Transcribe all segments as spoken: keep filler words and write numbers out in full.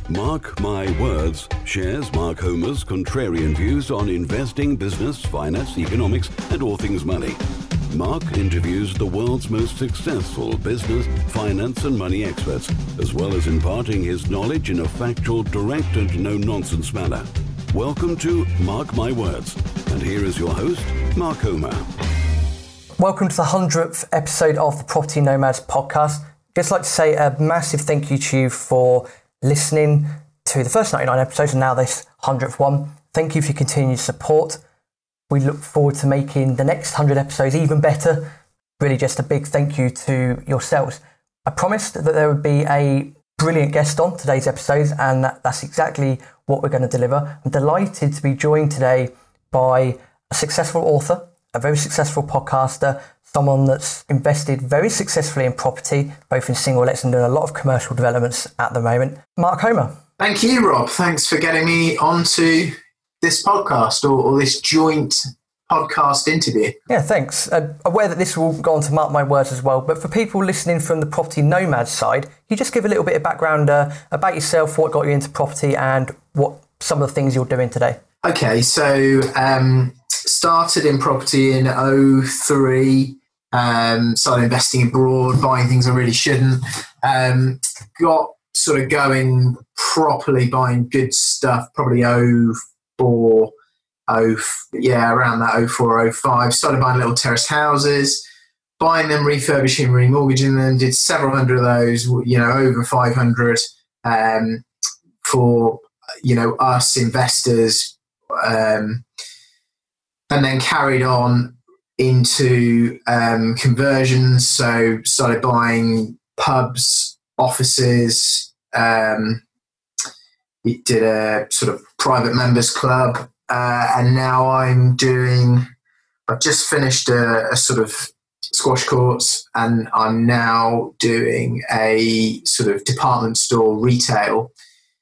Mark My Words shares Mark Homer's contrarian views on investing, business, finance, economics, and all things money. Mark interviews the world's most successful business, finance, and money experts, as well as imparting his knowledge in a factual, direct, and no-nonsense manner. Welcome to Mark My Words, and here is your host, Mark Homer. Welcome to the hundredth episode of the Property Nomads podcast. I'd just like to say a massive thank you to you for listening to the first ninety-nine episodes and now this hundredth one. Thank you for your continued support. We look forward to making the next one hundred episodes even better. Really just a big thank you to yourselves. I promised that there would be a brilliant guest on today's episodes, and that, that's exactly what we're going to deliver. I'm delighted to be joined today by a successful author, a very successful podcaster, someone that's invested very successfully in property, both in single lets and doing a lot of commercial developments at the moment. Mark Homer. Thank you, Rob. Thanks for getting me onto this podcast or, or this joint podcast interview. Yeah, thanks. Uh, aware that this will go on to Mark My Words as well, but for people listening from the Property Nomads side, can you just give a little bit of background uh, about yourself, what got you into property and what some of the things you're doing today? Okay, so um, started in property in oh three, um, started investing abroad, buying things I really shouldn't, um, got sort of going properly, buying good stuff, probably oh four, oh, yeah, around that oh four, oh five, started buying little terraced houses, buying them, refurbishing, remortgaging them, did several hundred of those, you know, over five hundred um, for, you know, us investors, um, and then carried on into um, conversions. So started buying pubs, offices, um, did a sort of private members club, uh, and now I'm doing, I've just finished a, a sort of squash courts, and I'm now doing a sort of department store retail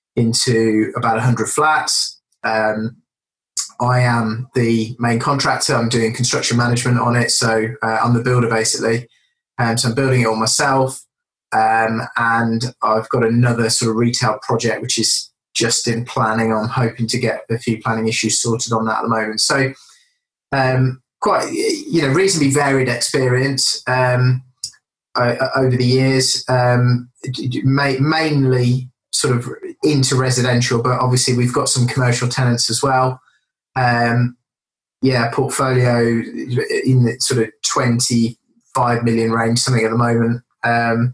into about one hundred flats. Um, I am the main contractor. I'm doing construction management on it. So uh, I'm the builder basically. Um, so I'm building it all myself. Um, and I've got another sort of retail project, which is just in planning. I'm hoping to get a few planning issues sorted on that at the moment. So um, quite, you know, reasonably varied experience um, uh, over the years, um, ma- mainly sort of into residential, but obviously we've got some commercial tenants as well. Um, yeah, portfolio in the sort of twenty-five million range, something at the moment. Um,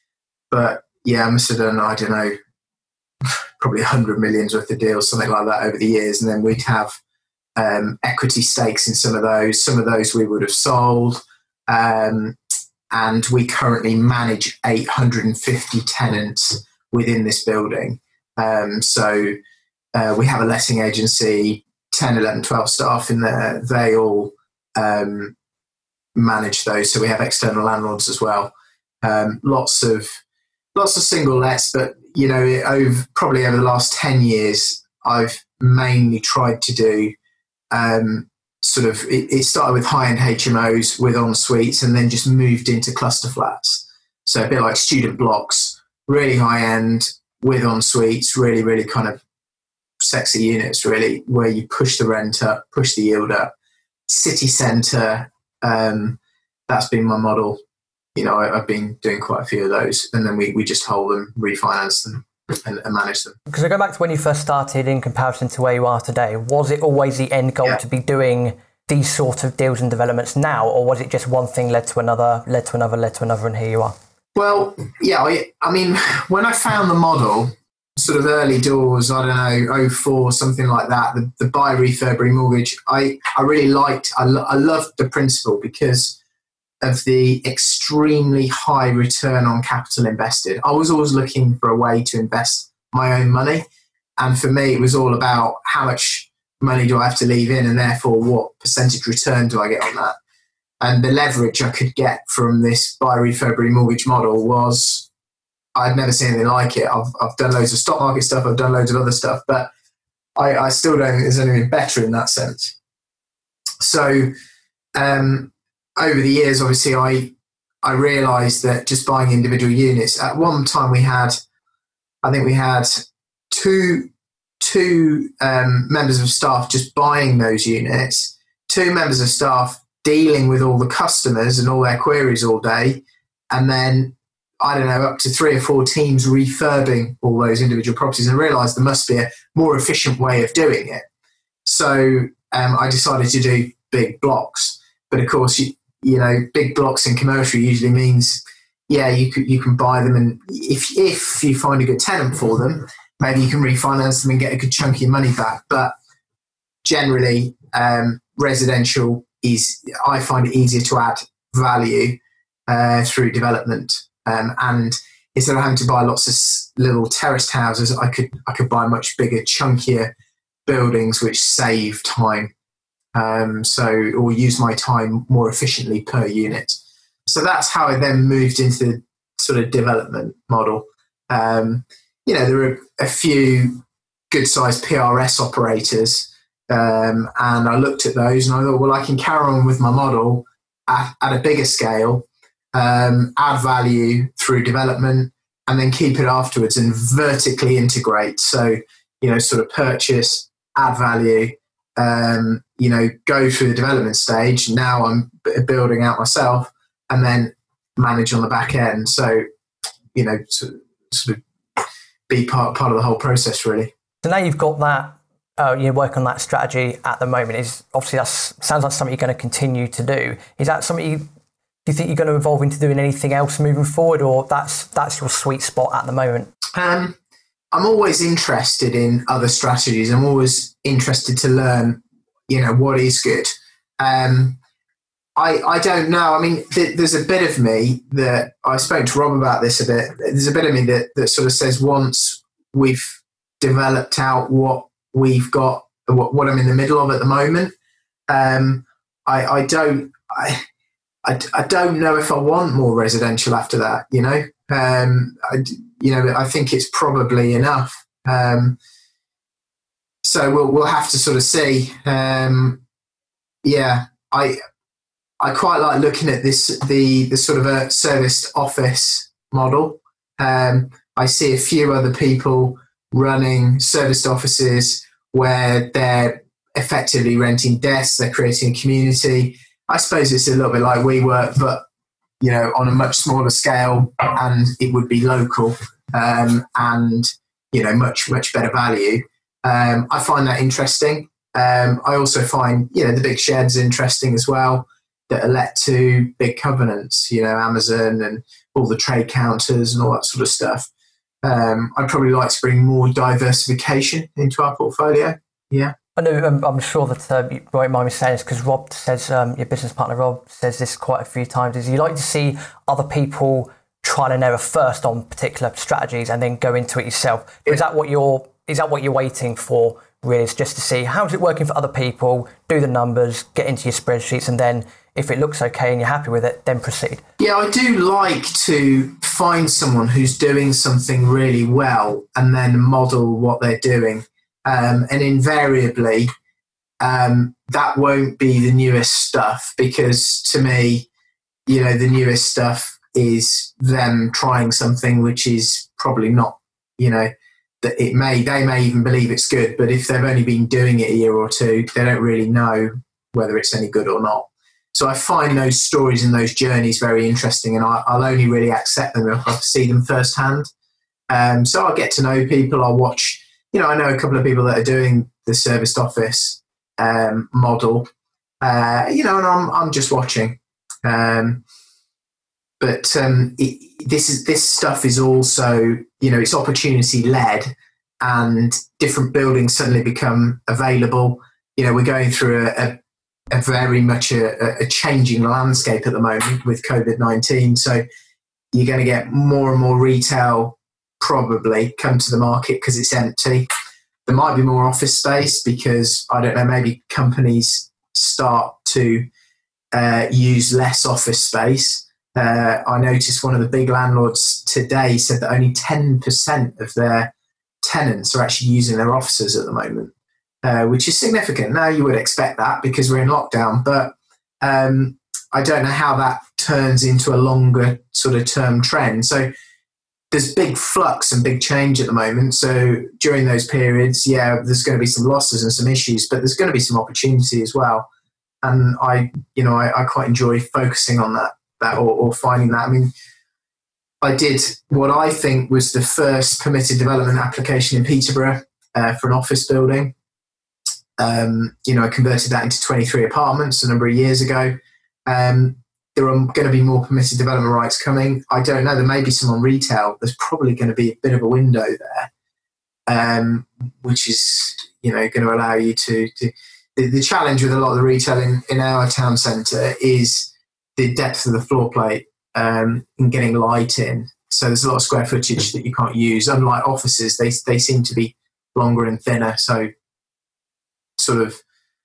but yeah, I must have done, I don't know, probably one hundred millions worth of deals, something like that over the years. And then we'd have um, equity stakes in some of those. Some of those we would have sold. Um, and we currently manage eight hundred fifty tenants within this building. Um, so uh, we have a letting agency, ten, eleven, twelve staff in there. They all um, manage those. So we have external landlords as well. Um, lots of lots of single lets, but you know, over probably over the last ten years, I've mainly tried to do um, sort of. It, it started with high-end H M Os with en suites, and then just moved into cluster flats. So a bit like student blocks, really high-end with en suites, really, really kind of sexy units, really, where you push the rent up, push the yield up. City centre, um, that's been my model. You know, I, I've been doing quite a few of those, and then we, we just hold them, refinance them, and, and manage them. Because I go back to when you first started in comparison to where you are today, was it always the end goal yeah. to be doing these sort of deals and developments now, or was it just one thing led to another, led to another, led to another, and here you are? Well, yeah, I, I mean, when I found the model, sort of early doors, I don't know, oh four, something like that, the, the buy, refurb, remortgage, I, I really liked, I, lo- I loved the principle because of the extremely high return on capital invested. I was always looking for a way to invest my own money. And for me, it was all about how much money do I have to leave in, and therefore what percentage return do I get on that? And the leverage I could get from this buy, refurb, remortgage model was, I'd never seen anything like it. I've, I've done loads of stock market stuff. I've done loads of other stuff, but I, I still don't think there's anything better in that sense. So um, over the years, obviously, I I realised that just buying individual units, at one time we had, I think we had two two um, members of staff just buying those units, two members of staff dealing with all the customers and all their queries all day, and then, I don't know, up to three or four teams refurbing all those individual properties, and realised there must be a more efficient way of doing it. So um, I decided to do big blocks. But of course, you, you know, big blocks in commercial usually means, yeah, you can, you can buy them, and if if you find a good tenant for them, maybe you can refinance them and get a good chunk of your money back. But generally, um, residential is, I find it easier to add value uh, through development. Um, and instead of having to buy lots of little terraced houses, I could I could buy much bigger, chunkier buildings, which save time. Um, so, or use my time more efficiently per unit. So that's how I then moved into the sort of development model. Um, you know, there are a few good-sized P R S operators, um, and I looked at those and I thought, well, I can carry on with my model at, at a bigger scale, um, add value through development, and then keep it afterwards and vertically integrate. So, you know, sort of purchase, add value, um, you know, go through the development stage. Now I'm b- building out myself, and then manage on the back end. So, you know, sort of, sort of be part part of the whole process, really. So now you've got that, uh, you work on that strategy at the moment. Is obviously that sounds like something you're going to continue to do. Is that something you, do you think you're going to evolve into doing anything else moving forward, or that's that's your sweet spot at the moment? Um, I'm always interested in other strategies. I'm always interested to learn, you know, what is good. Um, I, I don't know. I mean, th- there's a bit of me that, I spoke to Rob about this a bit. There's a bit of me that, that sort of says, once we've developed out what we've got, what, what I'm in the middle of at the moment, um, I, I don't, I, I, I don't know if I want more residential after that. You know, um, I, you know, I think it's probably enough. Um, so we'll we'll have to sort of see. Um, yeah, I. I quite like looking at this, the the sort of a serviced office model. Um, I see a few other people running serviced offices where they're effectively renting desks, they're creating a community. I suppose it's a little bit like WeWork, but, you know, on a much smaller scale, and it would be local, um, and, you know, much, much better value. Um, I find that interesting. Um, I also find, you know, the big sheds interesting as well, that are let to big covenants, you know, Amazon and all the trade counters and all that sort of stuff. Um, I'd probably like to bring more diversification into our portfolio. Yeah. I know, um, I'm sure that uh, you won't mind me saying this, because Rob says, um, your business partner Rob says this quite a few times, is you like to see other people trial and error first on particular strategies and then go into it yourself. Yeah. Is that what you're, is that what you're waiting for, really? Is just to see how's it working for other people, do the numbers, get into your spreadsheets, and then if it looks okay and you're happy with it, then proceed? Yeah, I do like to find someone who's doing something really well and then model what they're doing. Um, and invariably, um, that won't be the newest stuff, because to me, you know, the newest stuff is them trying something which is probably not, you know, that it may, they may even believe it's good, but if they've only been doing it a year or two, they don't really know whether it's any good or not. So I find those stories and those journeys very interesting, and I, I'll only really accept them if I see them firsthand. Um, so I'll get to know people. I'll watch, you know, I know a couple of people that are doing the serviced office um, model, uh, you know, and I'm I'm just watching. Um, but um, it, this is this stuff is also, you know, it's opportunity led, and different buildings suddenly become available. You know, we're going through a, a a very much a, a changing landscape at the moment with COVID nineteen. So you're going to get more and more retail probably come to the market because it's empty. There might be more office space because, I don't know, maybe companies start to uh, use less office space. Uh, I noticed one of the big landlords today said that only ten percent of their tenants are actually using their offices at the moment. Uh, which is significant. Now, you would expect that because we're in lockdown, but um, I don't know how that turns into a longer sort of term trend. So there's big flux and big change at the moment. So during those periods, yeah, there's going to be some losses and some issues, but there's going to be some opportunity as well. And I, you know, I, I quite enjoy focusing on that, that or, or finding that. I mean, I did what I think was the first permitted development application in Peterborough uh, for an office building. Um, you know, I converted that into twenty-three apartments a number of years ago. Um, there are going to be more permitted development rights coming. I don't know. There may be some on retail. There's probably going to be a bit of a window there, um, which is, you know, going to allow you to. to the, the challenge with a lot of the retail in, in our town centre is the depth of the floor plate um, and getting light in. So there's a lot of square footage that you can't use. Unlike offices, they they seem to be longer and thinner. So sort of.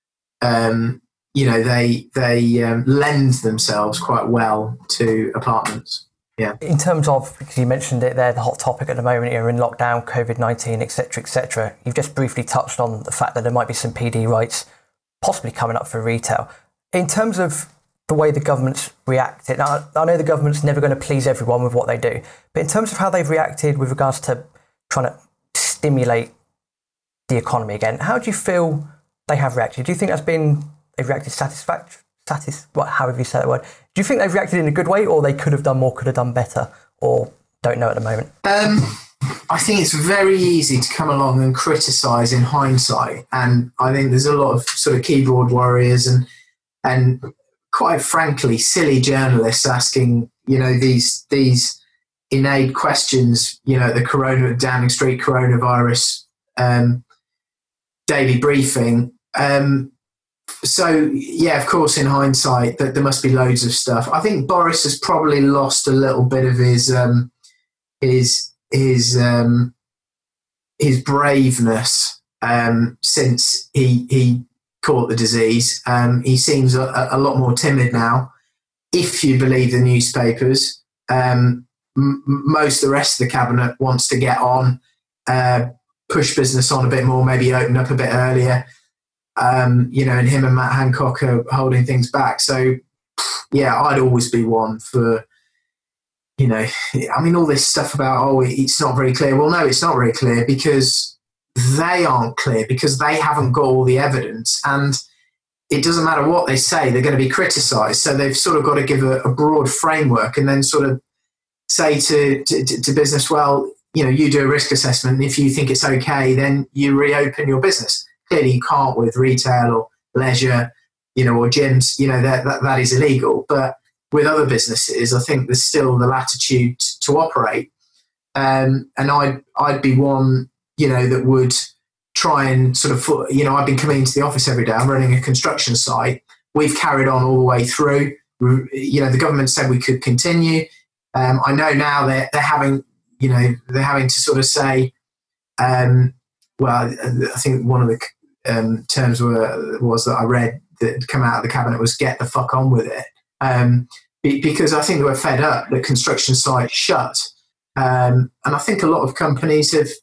Um, you know, they they um, lend themselves quite well to apartments. Yeah. In terms of, because you mentioned it there, the hot topic at the moment, you're in lockdown, COVID nineteen, et cetera, et cetera. You've just briefly touched on the fact that there might be some P D rights possibly coming up for retail. In terms of the way the government's reacted, now, I know the government's never going to please everyone with what they do, but in terms of how they've reacted with regards to trying to stimulate the economy again, how do you feel they have reacted? Do you think that's been... they've reacted satisfactory, satis, what, however you say that word. Do you think they've reacted in a good way, or they could have done more, could have done better, or don't know at the moment? Um, I think it's very easy to come along and criticise in hindsight, and I think there's a lot of sort of keyboard warriors and and quite frankly silly journalists asking, you know, these these innate questions, you know, the Corona Downing Street coronavirus um, daily briefing. Um, So, yeah, of course, in hindsight, that there must be loads of stuff. I think Boris has probably lost a little bit of his um, his his um, his braveness um, since he he caught the disease. Um, he seems a, a lot more timid now, if you believe the newspapers. Um, m- most of the rest of the cabinet wants to get on, uh, push business on a bit more, maybe open up a bit earlier. Um, you know, and him and Matt Hancock are holding things back. So, yeah, I'd always be one for, you know, I mean, all this stuff about, oh, it's not very clear. Well, no, it's not very clear because they aren't clear, because they haven't got all the evidence. And it doesn't matter what they say, they're going to be criticised. So they've sort of got to give a, a broad framework and then sort of say to, to, to business, well, you know, you do a risk assessment. And if you think it's okay, then you reopen your business. Clearly you can't with retail or leisure, you know, or gyms, you know, that, that that is illegal. But with other businesses, I think there's still the latitude to operate. Um, and I'd, I'd be one, you know, that would try and sort of, you know, I've been coming into the office every day. I'm running a construction site. We've carried on all the way through. You know, the government said we could continue. Um, I know now they're, they're having, you know, they're having to sort of say, um, well, I think one of the Um, terms were was that I read that had come out of the cabinet was get the fuck on with it, um, be, because I think they were fed up that construction sites shut, um, and I think a lot of companies have.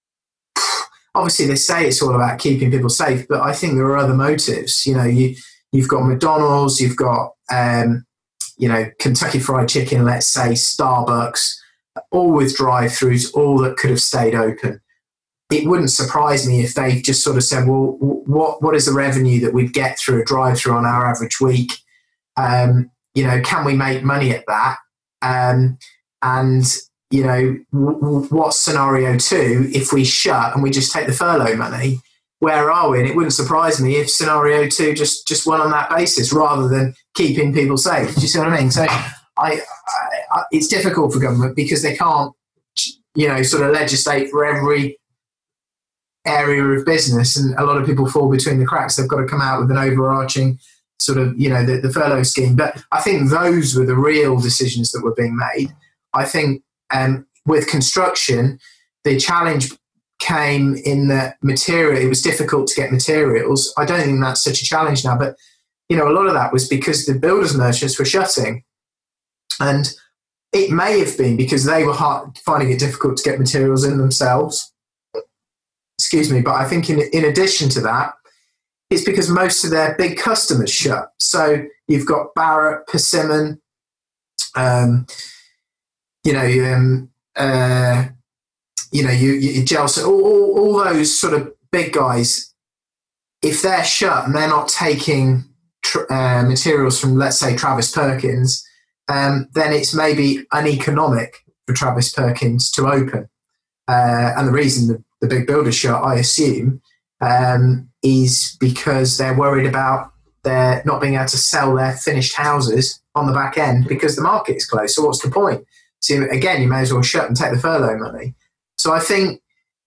Obviously, they say it's all about keeping people safe, but I think there are other motives. You know, you you've got McDonald's, you've got um, you know Kentucky Fried Chicken, let's say Starbucks, all with drive-throughs, all that could have stayed open. It wouldn't surprise me if they've just sort of said, well, what what is the revenue that we'd get through a drive-through on our average week? Um, you know, can we make money at that? Um, and, you know, w- w- what's scenario two if we shut and we just take the furlough money? Where are we? And it wouldn't surprise me if scenario two just, just went on that basis rather than keeping people safe. Do you see what I mean? So I, I, I, it's difficult for government because they can't, you know, sort of legislate for every area of business, and a lot of people fall between the cracks. They've got to come out with an overarching sort of, you know, the, the furlough scheme. But I think those were the real decisions that were being made. I think um, with construction, the challenge came in that material, it was difficult to get materials. I don't think that's such a challenge now, but, you know, a lot of that was because the builders merchants were shutting. And it may have been because they were hard, finding it difficult to get materials in themselves. Excuse me, but I think in in addition to that, it's because most of their big customers shut. So you've got Barratt, Persimmon, um, you know, um, uh, you know, you, you gel, so all, all, all those sort of big guys, if they're shut and they're not taking tr- uh, materials from, let's say, Travis Perkins, um, then it's maybe uneconomic for Travis Perkins to open. Uh, and the reason the, the big builders shut, I assume, um, is because they're worried about their not being able to sell their finished houses on the back end because the market is closed. So what's the point? So again, you may as well shut and take the furlough money. So I think,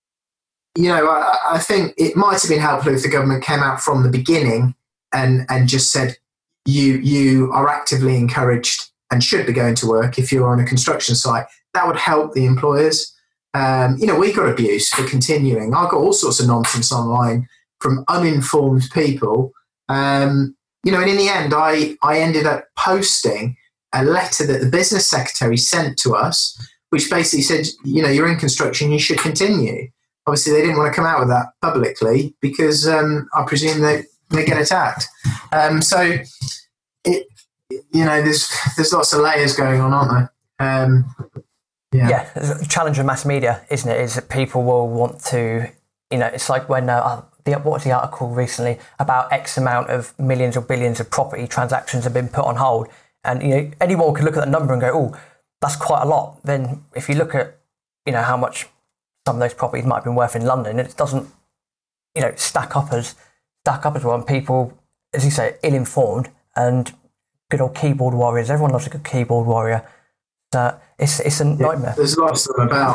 you know, I, I think it might have been helpful if the government came out from the beginning and, and just said, you you are actively encouraged and should be going to work if you're on a construction site. That would help the employers. Um, you know, we got abuse for continuing. I got all sorts of nonsense online from uninformed people. Um, you know, and in the end, I, I ended up posting a letter that the business secretary sent to us, which basically said, you know, you're in construction, you should continue. Obviously, they didn't want to come out with that publicly because um, I presume they, they get attacked. Um, so, it, you know, there's there's lots of layers going on, aren't there? Um, yeah. yeah, the challenge of mass media, isn't it, is that people will want to, you know, it's like when, uh, the, what was the article recently about X amount of millions or billions of property transactions have been put on hold. And, you know, anyone could look at that number and go, oh, that's quite a lot. Then if you look at, you know, how much some of those properties might have been worth in London, it doesn't, you know, stack up as stack up as well. And people, as you say, ill-informed and good old keyboard warriors. Everyone loves a good keyboard warrior. Uh, it's it's a nightmare. Yeah, there's lots of them about.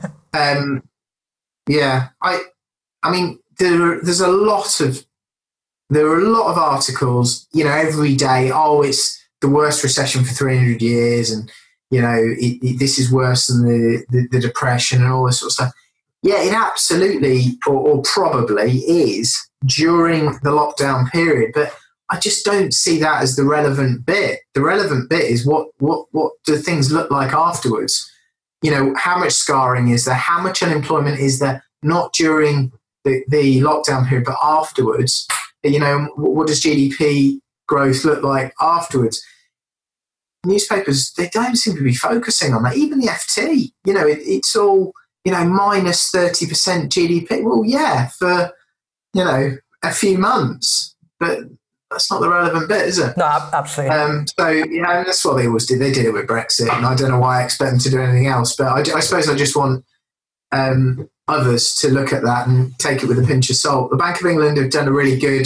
um, yeah, I I mean, there there's a lot of there are a lot of articles, you know, every day. Oh, it's the worst recession for three hundred years, and you know, it, it, this is worse than the, the, the depression and all this sort of stuff. Yeah, it absolutely or, or probably is during the lockdown period, but I just don't see that as the relevant bit. The relevant bit is what what what do things look like afterwards? You know, how much scarring is there? How much unemployment is there? Not during the, the lockdown period, but afterwards. You know, what does G D P growth look like afterwards? Newspapers, they don't seem to be focusing on that. Even the F T, you know, it, it's all, you know, minus thirty percent G D P. Well, yeah, for, you know, a few months, but that's not the relevant bit, is it? No, absolutely. Um, so, yeah, that's what they always did. They did it with Brexit, and I don't know why I expect them to do anything else, but I, I suppose I just want um, others to look at that and take it with a pinch of salt. The Bank of England have done a really good,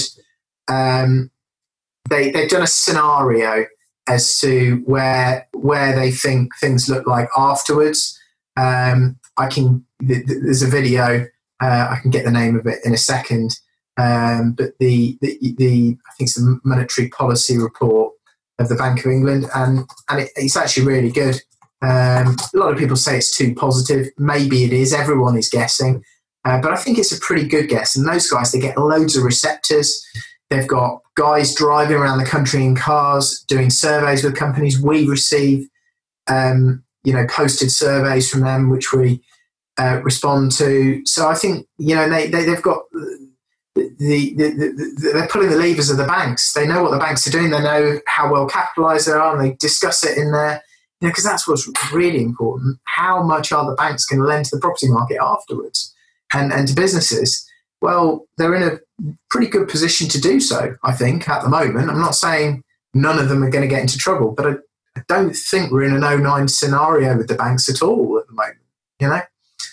um, they, they've done a scenario as to where where they think things look like afterwards. Um, I can, th- th- there's a video, uh, I can get the name of it in a second, um, but the, the, the I think it's the monetary policy report of the Bank of England, and, and it, it's actually really good. Um, a lot of people say it's too positive. Maybe it is. Everyone is guessing. Uh, but I think it's a pretty good guess. And those guys, they get loads of receptors. They've got guys driving around the country in cars, doing surveys with companies. We receive, um, you know, posted surveys from them, which we uh, respond to. So I think, you know, they, they, they've got the, the, the, the, they're pulling the levers of the banks. They know what the banks are doing. They know how well capitalized they are, and they discuss it in there. You know, because that's what's really important. How much are the banks going to lend to the property market afterwards and, and to businesses? Well, they're in a pretty good position to do so, I think, at the moment. I'm not saying none of them are going to get into trouble, but I, I don't think we're in an oh nine scenario with the banks at all at the moment, you know?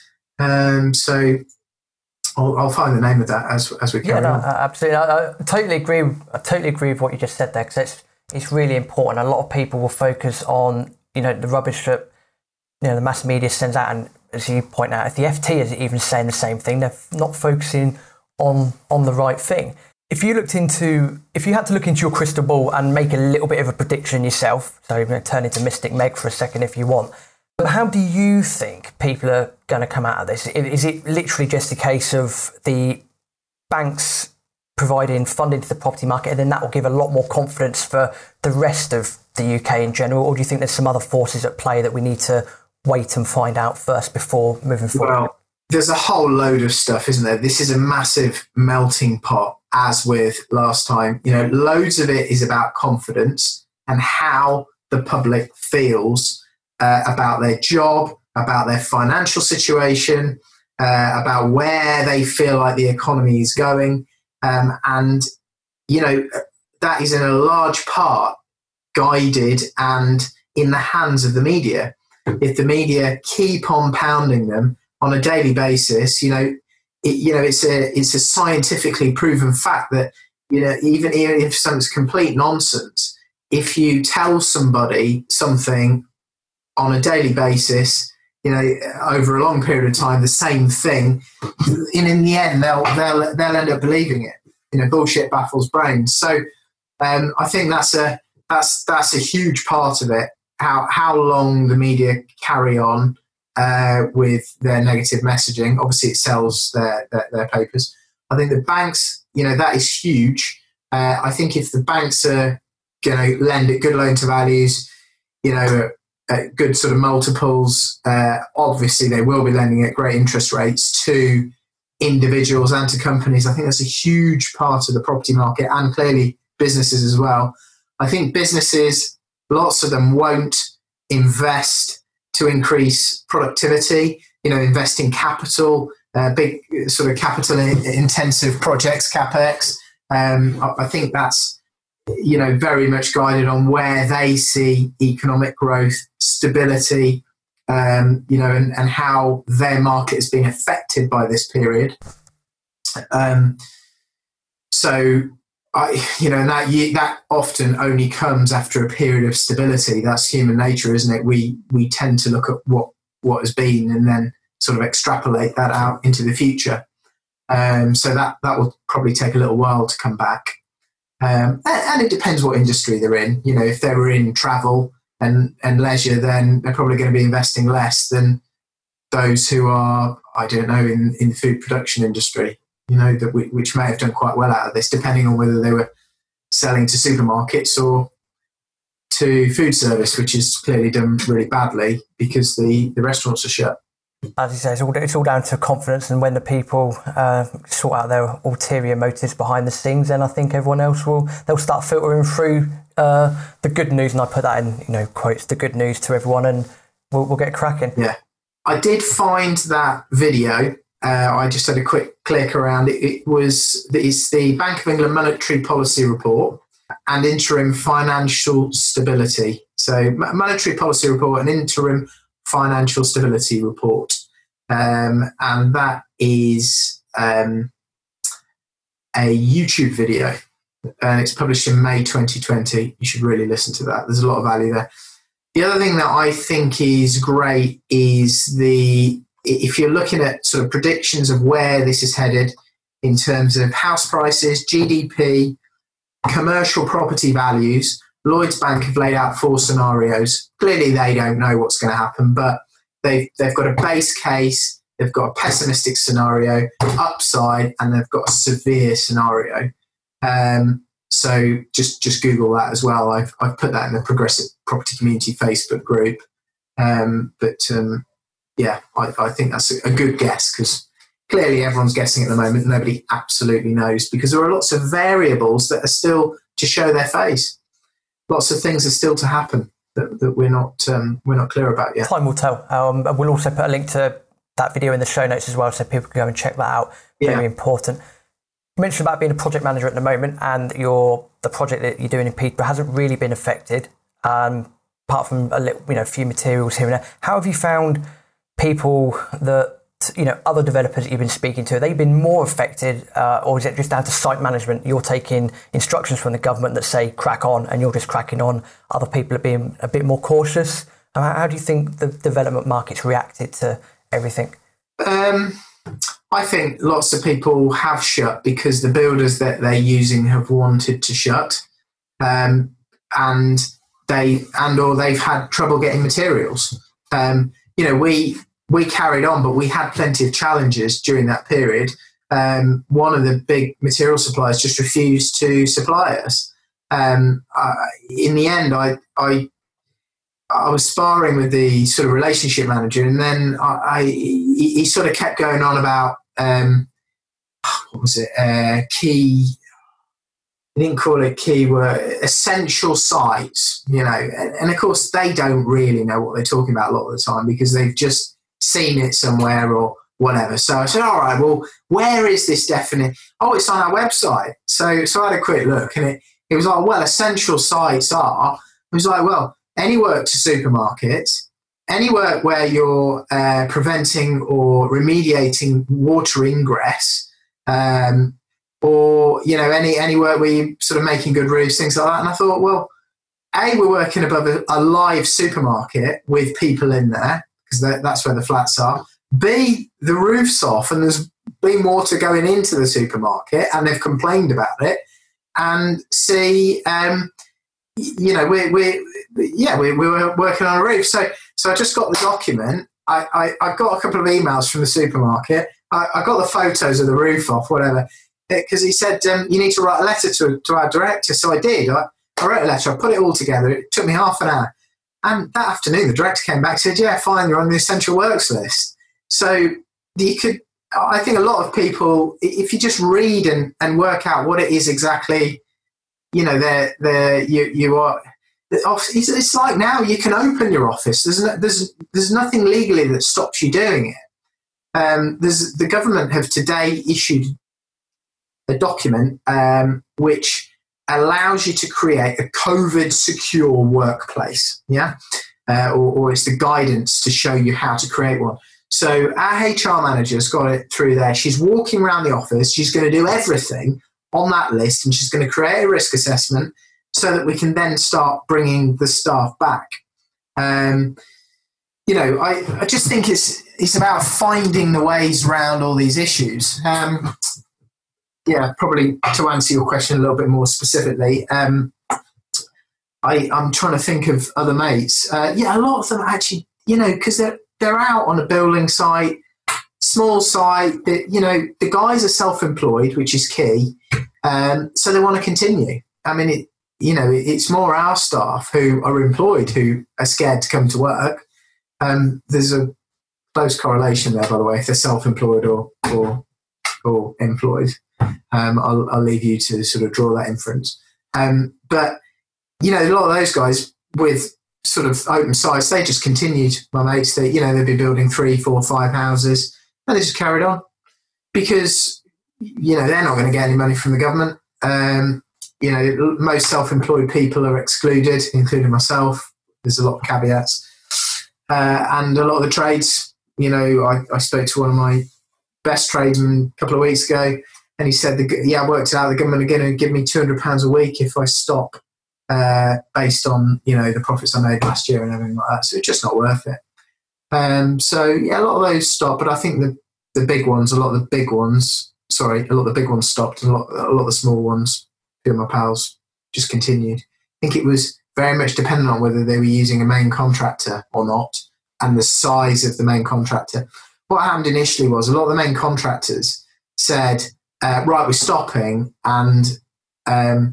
Um, so I'll, I'll find the name of that as as we carry yeah, no, on. Absolutely. I, I totally agree. I totally agree with what you just said there, because it's, it's really important. A lot of people will focus on, you know, the rubbish that, you know, the mass media sends out, and as you point out, if the F T is even saying the same thing, they're not focusing on on the right thing. If you looked into, if you had to look into your crystal ball and make a little bit of a prediction yourself, so you're going to turn into Mystic Meg for a second if you want, but how do you think people are going to come out of this? Is it literally just a case of the banks providing funding to the property market, and then that will give a lot more confidence for the rest of the U K in general, or do you think there's some other forces at play that we need to wait and find out first before moving forward? Well, there's a whole load of stuff, isn't there? This is a massive melting pot, as with last time. You know, loads of it is about confidence and how the public feels uh, about their job, about their financial situation, uh, about where they feel like the economy is going. Um, and, you know, that is in a large part guided and in the hands of the media. If the media keep on pounding them on a daily basis, you know, it, you know, it's a it's a scientifically proven fact that, you know, even if something's complete nonsense, if you tell somebody something on a daily basis, you know, over a long period of time, the same thing, and in the end, they'll they'll they'll end up believing it. You know, bullshit baffles brains. So um, I think that's a that's that's a huge part of it. How how long the media carry on uh, with their negative messaging. Obviously, it sells their, their their papers. I think the banks, you know, that is huge. Uh, I think if the banks are going to lend at good loan to values, you know, at good sort of multiples, uh, obviously they will be lending at great interest rates to individuals and to companies. I think that's a huge part of the property market, and clearly businesses as well. I think businesses, lots of them won't invest to increase productivity, you know, invest in capital, uh, big sort of capital intensive projects, CapEx. Um, I, I think that's, you know, very much guided on where they see economic growth, stability, um, you know, and, and how their market has been affected by this period. Um, so, I, you know, and that that often only comes after a period of stability. That's human nature, isn't it? We we tend to look at what what has been and then sort of extrapolate that out into the future. Um, so that that will probably take a little while to come back. Um, and, and it depends what industry they're in. You know, if they were in travel and, and leisure, then they're probably going to be investing less than those who are, I don't know, in, in the food production industry, you know, that we, which may have done quite well out of this, depending on whether they were selling to supermarkets or to food service, which has clearly done really badly because the, the restaurants are shut. As you say, it's all, it's all down to confidence, and when the people uh, sort out their ulterior motives behind the scenes, then I think everyone else will they'll start filtering through uh, the good news, and I put that in, you know, quotes, the good news to everyone, and we'll, we'll get cracking. Yeah, I did find that video. Uh, I just had a quick click around. It, it was it's the Bank of England Monetary Policy Report and Interim Financial Stability. So, Monetary Policy Report and Interim Financial Stability Report, um, and that is um, a YouTube video, and it's published in May twenty twenty. You should really listen to that. There's a lot of value there. The other thing that I think is great is the if you're looking at sort of predictions of where this is headed in terms of house prices, G D P, commercial property values. Lloyds Bank have laid out four scenarios. Clearly, they don't know what's going to happen, but they've, they've got a base case, they've got a pessimistic scenario, upside, and they've got a severe scenario. Um, so just just Google that as well. I've, I've put that in the Progressive Property Community Facebook group. Um, but um, yeah, I, I think that's a, a good guess, because clearly everyone's guessing at the moment. Nobody absolutely knows, because there are lots of variables that are still to show their face. Lots of things are still to happen that, that we're not um, we're not clear about yet. Time will tell. Um, we'll also put a link to that video in the show notes as well, so people can go and check that out. Very yeah. important. You mentioned about being a project manager at the moment, and your the project that you're doing in Peterborough hasn't really been affected, um, apart from a little, you know, a few materials here and there. How have you found people that, you know, other developers that you've been speaking to, have they been more affected, uh, or is it just down to site management? You're taking instructions from the government that say crack on, and you're just cracking on. Other people are being a bit more cautious. How, how do you think the development market's reacted to everything? Um, I think lots of people have shut because the builders that they're using have wanted to shut, um, and they and or they've had trouble getting materials. Um, you know, we. We carried on, but we had plenty of challenges during that period. Um, one of the big material suppliers just refused to supply us. Um, uh, in the end, I, I I was sparring with the sort of relationship manager, and then I, I he, he sort of kept going on about um, what was it? Uh, key. he didn't call it keyword, essential sites, you know, and, and of course they don't really know what they're talking about a lot of the time because they've just seen it somewhere or whatever. So I said, all right, well, where is this definite? Oh, it's on our website. So so I had a quick look and it, it was like, well, essential sites are, it was like, well, any work to supermarkets, any work where you're uh, preventing or remediating water ingress, um, or, you know, any, any work where you're sort of making good roofs, things like that. And I thought, well, A, we're working above a, a live supermarket with people in there, because that, that's where the flats are. B, the roof's off and there's been water going into the supermarket and they've complained about it. And C, um, you know, we're, we're yeah, we, we were working on a roof. So so I just got the document. I, I, I got a couple of emails from the supermarket. I, I got the photos of the roof off, whatever, because he said, um, you need to write a letter to, to our director. So I did. I, I wrote a letter. I put it all together. It took me half an hour. And that afternoon, the director came back and said, yeah, fine, you're on the essential works list. So you could, I think a lot of people, if you just read and, and work out what it is exactly, you know, they're, they're, you, you are, it's, it's like now you can open your office. There's no, there's, there's nothing legally that stops you doing it. Um, there's, the government have today issued a document um, which allows you to create a COVID secure workplace. Yeah. Uh, or, or it's the guidance to show you how to create one. So our H R manager's got it through there. She's walking around the office. She's going to do everything on that list, and she's going to create a risk assessment so that we can then start bringing the staff back. Um, you know, I, I just think it's it's about finding the ways around all these issues. Um, yeah, probably to answer your question a little bit more specifically, um, I, I'm trying to think of other mates. Uh, yeah, a lot of them actually, you know, because they're they're out on a building site, small site. That, you know, the guys are self-employed, which is key. Um, so they want to continue. I mean, it, you know, it, it's more our staff who are employed who are scared to come to work. Um, there's a close correlation there, by the way, if they're self-employed or or, or employed. Um, I'll, I'll leave you to sort of draw that inference. Um, but, you know, a lot of those guys with sort of open sites, they just continued. My mates, they, you know, they'd be building three, four, five houses, and they just carried on because, you know, they're not going to get any money from the government. Um, you know, most self-employed people are excluded, including myself. There's a lot of caveats. Uh, and a lot of the trades, you know, I, I spoke to one of my best tradesmen a couple of weeks ago, and he said, the, yeah, I worked it out, the government are going to give me two hundred pounds a week if I stop, uh, based on, you know, the profits I made last year and everything like that. So it's just not worth it. Um, so, yeah, a lot of those stopped, but I think the, the big ones, a lot of the big ones, sorry, a lot of the big ones stopped, and a lot, a lot of the small ones, two of my pals, just continued. I think it was very much dependent on whether they were using a main contractor or not, and the size of the main contractor. What happened initially was a lot of the main contractors said, uh, right, we're stopping, and um,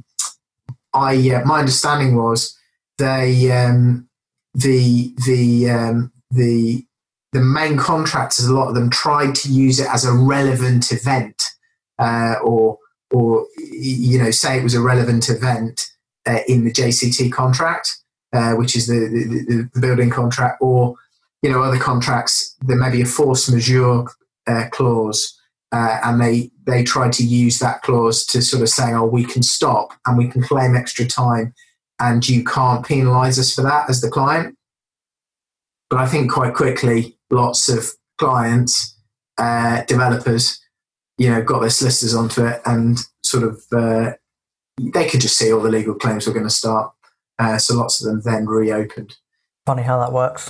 I, uh, my understanding was they, um, the, the, um, the, the main contractors, a lot of them tried to use it as a relevant event, uh, or, or, you know, say it was a relevant event uh, in the J C T contract, uh, which is the, the, the building contract, or, you know, other contracts, there may be a force majeure uh, clause, uh, and they, they tried to use that clause to sort of say, oh, we can stop and we can claim extra time and you can't penalise us for that as the client. But I think quite quickly, lots of clients, uh, developers, you know, got their solicitors onto it and sort of, uh, they could just see all the legal claims were going to start. Uh, so lots of them then reopened. Funny how that works.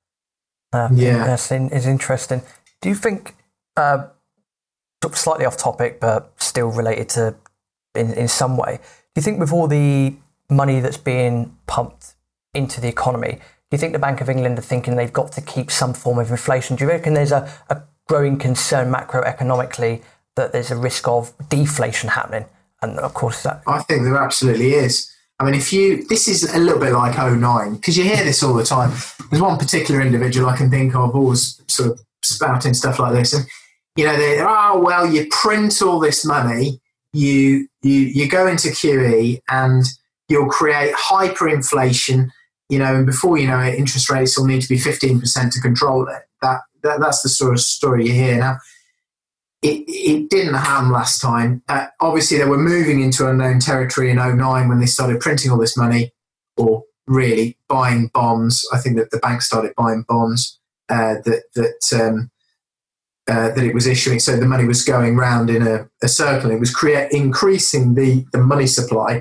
Uh, yeah. That's in, is interesting. Do you think, uh, slightly off topic, but still related to in, in some way, do you think with all the money that's being pumped into the economy, do you think the Bank of England are thinking they've got to keep some form of inflation? Do you reckon there's a, a growing concern macroeconomically that there's a risk of deflation happening? And of course that... I think there absolutely is. I mean, if you... This is a little bit like oh nine, because you hear this all the time. There's one particular individual I can think of always sort of spouting stuff like this. And, you know, they're, oh, well, you print all this money, you you you go into Q E and you'll create hyperinflation, you know, and before you know it, interest rates will need to be fifteen percent to control it. That, that that's the sort of story you hear now. It, it didn't happen last time. Uh, obviously, they were moving into unknown territory in oh nine when they started printing all this money, or really buying bonds. I think that the bank started buying bonds uh, that that um, uh, that it was issuing. So the money was going round in a, a circle. It was create, increasing the, the money supply.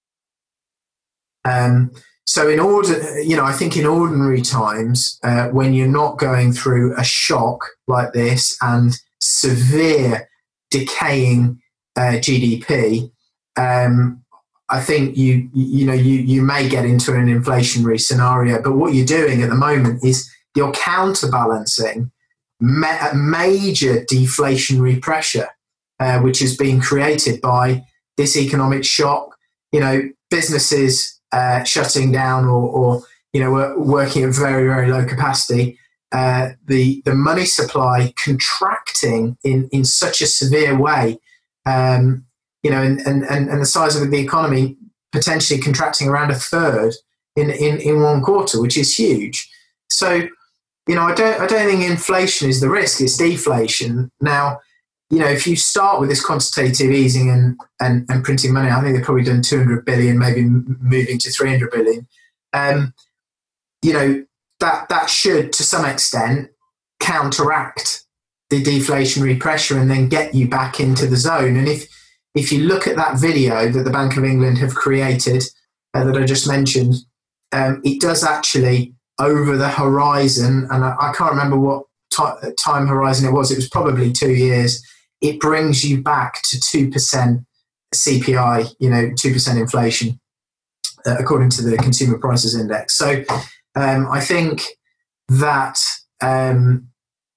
Um, so in order, you know, I think in ordinary times, uh, when you're not going through a shock like this and severe decaying uh, G D P, um, I think you you know you you may get into an inflationary scenario. But what you're doing at the moment is you're counterbalancing ma- major deflationary pressure, uh, which is being created by this economic shock. You know, businesses uh, shutting down or, or you know working at very very low capacity. Uh, the the money supply contracting in, in such a severe way, um, you know, and, and, and the size of the economy potentially contracting around a third in, in, in one quarter, which is huge. So, you know, I don't I don't think inflation is the risk; it's deflation. Now, you know, if you start with this quantitative easing and and, and printing money, I think they've probably done two hundred billion, maybe moving to three hundred billion. Um, you know. That that should, to some extent, counteract the deflationary pressure and then get you back into the zone. And if if you look at that video that the Bank of England have created, uh, that I just mentioned, um, it does actually, over the horizon, and I, I can't remember what t- time horizon it was, it was probably two years, it brings you back to two percent C P I, you know, two percent inflation, uh, according to the Consumer Prices Index. So Um, I think that, um,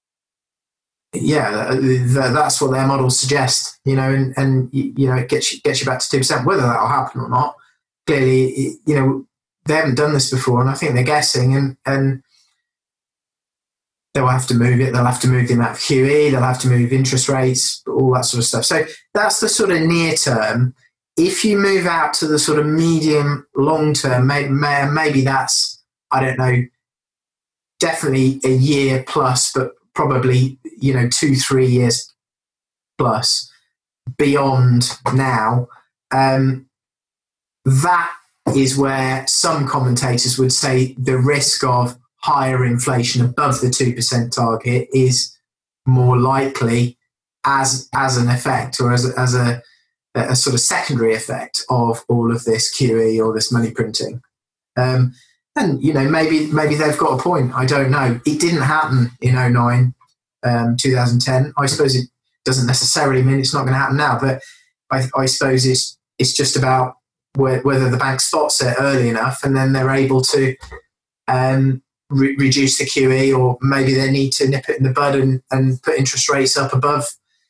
yeah, th- that's what their models suggest, you know, and, and you know, it gets you, gets you back to two percent. Whether that will happen or not, clearly, you know, they haven't done this before, and I think they're guessing, and, and they'll have to move it. They'll have to move the amount of Q E. They'll have to move interest rates, all that sort of stuff. So that's the sort of near term. If you move out to the sort of medium, long term, may, may, maybe that's, I don't know, definitely a year plus, but probably, you know, two, three years plus beyond now. Um, that is where some commentators would say the risk of higher inflation above the two percent target is more likely as as an effect or as a, as a, a sort of secondary effect of all of this Q E or this money printing. Um, And, you know, maybe maybe they've got a point. I don't know. It didn't happen in oh nine, um, two thousand ten. I suppose it doesn't necessarily mean it's not going to happen now, but I, I suppose it's it's just about where, whether the bank spots it early enough and then they're able to um, re- reduce the Q E, or maybe they need to nip it in the bud and, and put interest rates up above,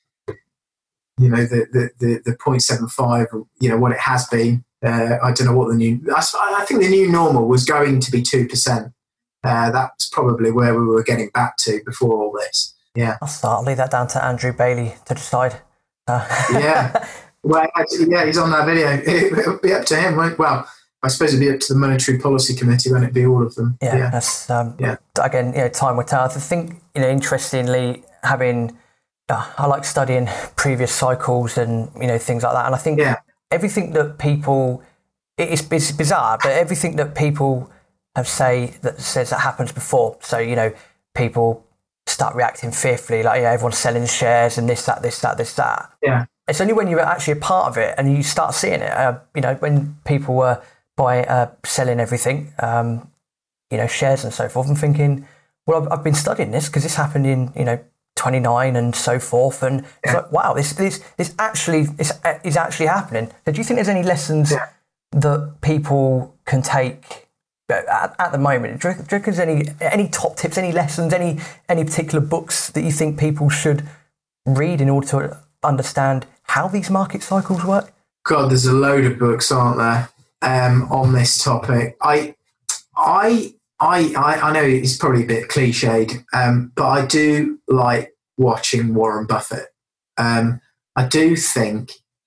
you know, the, the, the, the zero point seven five, you know, what it has been. Uh, I don't know what the new. I, I think the new normal was going to be two percent. Uh, that's probably where we were getting back to before all this. Yeah, I'll start. I'll leave that down to Andrew Bailey to decide. Uh. yeah, well, actually, yeah, he's on that video. It'll be up to him. Won't, well, I suppose it'd be up to the Monetary Policy Committee, won't it be all of them? Yeah, yeah. that's um, yeah. Again, you know, time will tell. I think, you know, interestingly, having uh, I like studying previous cycles and, you know, things like that, and I think. Yeah. Everything that people, it's, it's bizarre, but everything that people have say that says that happens before. So, you know, people start reacting fearfully, like, yeah, everyone's selling shares and this, that, this, that, this, that. Yeah. It's only when you're actually a part of it and you start seeing it. Uh, you know, when people were by uh, selling everything, um, you know, shares and so forth, I'm thinking, well, I've, I've been studying this because this happened in, you know, twenty-nine and so forth, and it's yeah. like, wow, this this this actually this is actually happening. So do you think there's any lessons yeah. that people can take at, at the moment? Do you, do you think there's any any top tips, any lessons, any any particular books that you think people should read in order to understand how these market cycles work? God, there's a load of books, aren't there, um, on this topic. I I. I, I, I know it's probably a bit cliched, um, but I do like watching Warren Buffett. Um, I do think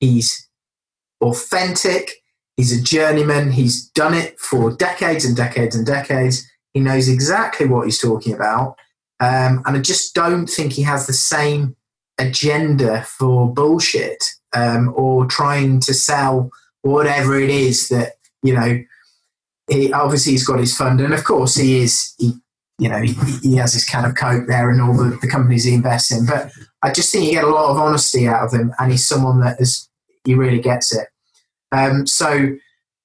He's authentic. He's a journeyman. He's done it for decades and decades and decades. He knows exactly what he's talking about. Um, and I just don't think he has the same agenda for bullshit um, or trying to sell whatever it is that, you know, he, obviously he's got his fund. And of course he is, he, you know, he, he has his can of Coke there and all the, the companies he invests in. But I just think you get a lot of honesty out of him, and he's someone that is, he really gets it. Um, so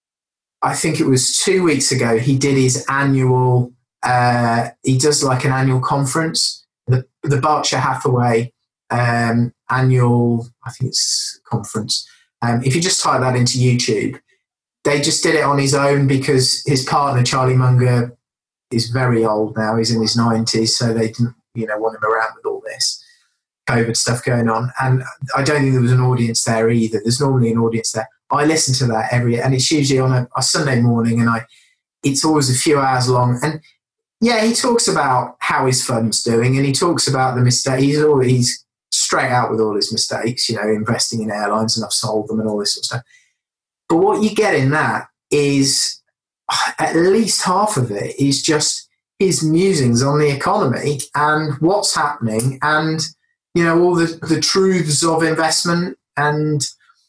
I think it was two weeks ago, he did his annual, uh, he does like an annual conference, the, the Berkshire Hathaway um, annual, I think it's conference. Um, if you just type that into YouTube, they just did it on his own because his partner, Charlie Munger, is very old now. He's in his nineties, so they didn't, you know, want him around with all this COVID stuff going on. And I don't think there was an audience there either. There's normally an audience there. I listen to that every, and it's usually on a, a Sunday morning, and I, it's always a few hours long. And yeah, he talks about how his fund's doing, and he talks about the mistakes. He's always he's straight out with all his mistakes, you know, investing in airlines, and I've sold them and all this sort of stuff. But what you get in that is at least half of it is just his musings on the economy and what's happening, and, you know, all the, the truths of investment. And,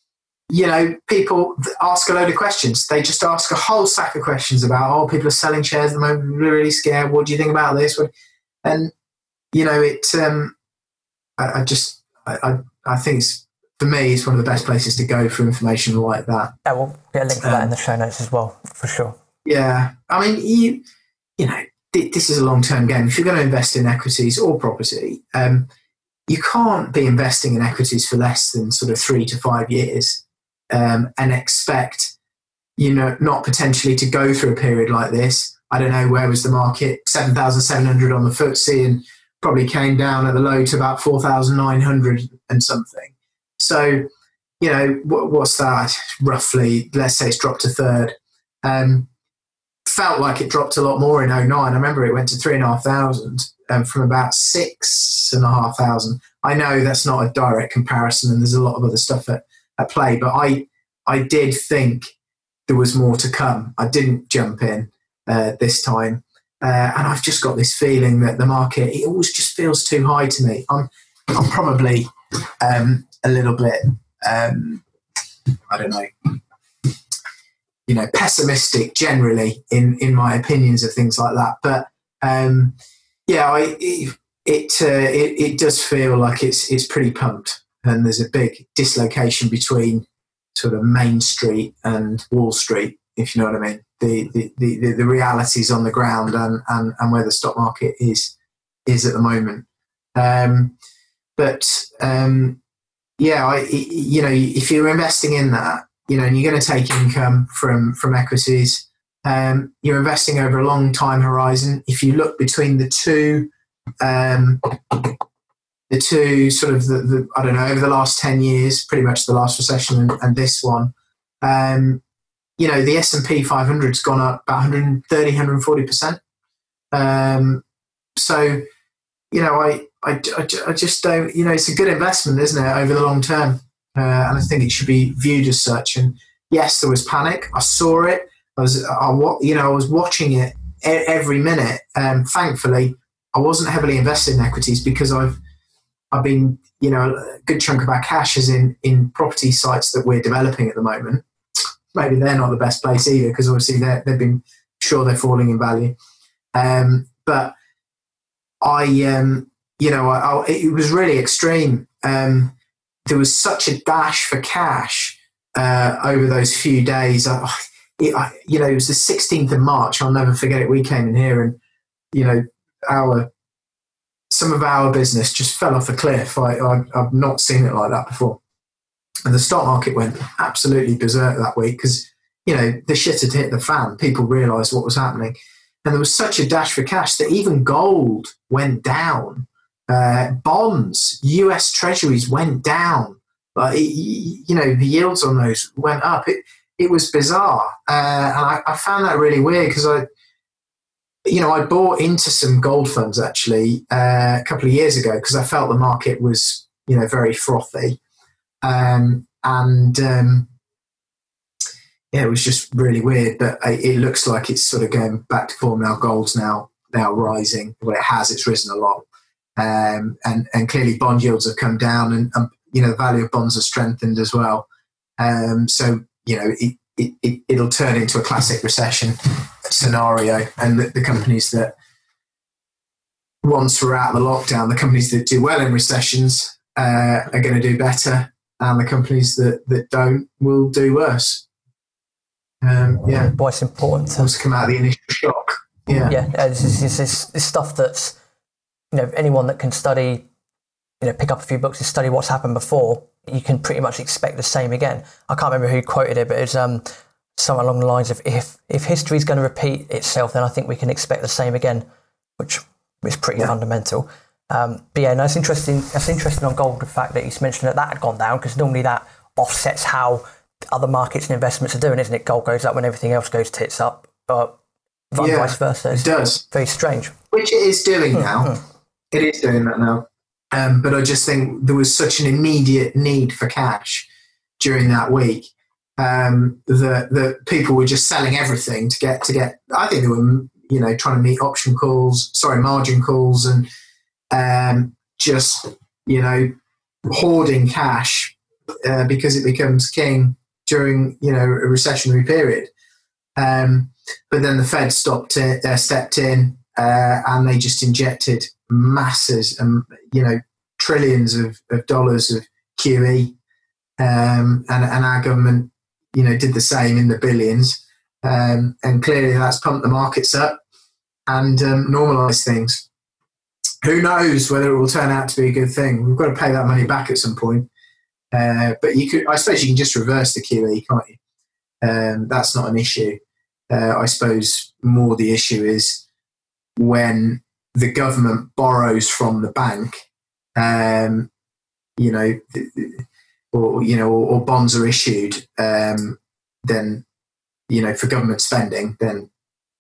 you know, people ask a load of questions. They just ask a whole sack of questions about, oh, people are selling shares at the moment, we're really scared. What do you think about this? And, you know, it, um, I, I just, I, I think it's, for me, it's one of the best places to go for information like that. Yeah, we'll get a link to that um, in the show notes as well, for sure. Yeah. I mean, you, you know, th- this is a long-term game. If you're going to invest in equities or property, um, you can't be investing in equities for less than sort of three to five years um, and expect, you know, not potentially to go through a period like this. I don't know, where was the market? seven thousand seven hundred on the F T S E, and probably came down at the low to about four thousand nine hundred and something. So, you know, what, what's that? Roughly, let's say it's dropped a third. Um, felt like it dropped a lot more in oh nine. I remember it went to three and a half thousand um, from about six and a half thousand. I know that's not a direct comparison, and there's a lot of other stuff at, at play, but I, I did think there was more to come. I didn't jump in uh, this time. Uh, and I've just got this feeling that the market, it always just feels too high to me. I'm, I'm probably um, a little bit, um, I don't know, you know, pessimistic generally in, in my opinions of things like that. But um, yeah, I, it it, uh, it it does feel like it's it's pretty pumped, and there's a big dislocation between sort of Main Street and Wall Street, if you know what I mean. The the, the, the realities on the ground and, and, and where the stock market is is at the moment. Um, but um, yeah, I, you know, if you're investing in that, you know, and you're going to take income from from equities, um, you're investing over a long time horizon. If you look between the two, um, the two sort of the, the I don't know, over the last ten years, pretty much the last recession and, and this one. Um, You know, the S and P five hundred has gone up about one thirty, one forty percent. Um, so, you know, I, I, I just don't, you know, it's a good investment, isn't it, over the long term? Uh, and I think it should be viewed as such. And yes, there was panic. I saw it. I was, I, you know, I was watching it every minute. Um, thankfully, I wasn't heavily invested in equities because I've, I've been, you know, a good chunk of our cash is in, in property sites that we're developing at the moment. Maybe they're not the best place either, because obviously they've been sure they're falling in value. Um, but I, um, you know, I, I, it was really extreme. Um, there was such a dash for cash uh, over those few days. I, it, I, you know, it was the sixteenth of March. I'll never forget it. We came in here, and you know, our some of our business just fell off a cliff. I, I, I've not seen it like that before. And the stock market went absolutely berserk that week because, you know, the shit had hit the fan. People realised what was happening. And there was such a dash for cash that even gold went down. Uh, bonds, U S Treasuries went down. Like, you know, the yields on those went up. It it was bizarre. Uh, and I, I found that really weird because I, you know, I bought into some gold funds actually uh, a couple of years ago because I felt the market was, you know, very frothy. Um, and um, yeah, it was just really weird. But it looks like it's sort of going back to form now. Gold's now now rising. Well, it has. It's risen a lot, um, and and clearly bond yields have come down, and um, you know the value of bonds has strengthened as well. Um, so you know it, it, it it'll turn into a classic recession scenario, and the, the companies that once we're out of the lockdown, the companies that do well in recessions uh, are going to do better, and the companies that, that don't will do worse. Um, yeah, Boy, it's important to to come out of the initial shock. Yeah, yeah. It's, it's, it's, it's stuff that's, you know, anyone that can study, you know, pick up a few books and study what's happened before, you can pretty much expect the same again. I can't remember who quoted it, but it's um, something along the lines of if if history is going to repeat itself, then I think we can expect the same again, which is pretty yeah. fundamental. Um, but yeah, no, it's interesting. That's interesting on gold, the fact that he's mentioned that that had gone down, because normally that offsets how other markets and investments are doing, isn't it? Gold goes up when everything else goes tits up, but yeah, vice versa. It's it does. Very strange. Which it is doing now. Mm-hmm. It is doing that now. Um, but I just think there was such an immediate need for cash during that week um, that that people were just selling everything to get to get. I think they were, you know, trying to meet option calls, sorry, margin calls, and um, just you know hoarding cash uh, because it becomes king during you know a recessionary period. Um, but then the Fed stopped it, uh, stepped in, uh, and they just injected masses and you know trillions of, of dollars of Q E, um, and, and our government you know did the same in the billions, um, and clearly that's pumped the markets up and um, normalised things. Who knows whether it will turn out to be a good thing? We've got to pay that money back at some point, uh, but you could, I suppose, you can just reverse the Q E, can't you? Um, that's not an issue. Uh, I suppose more the issue is when the government borrows from the bank, um, you know, or you know, or, or bonds are issued, um, then you know, for government spending, then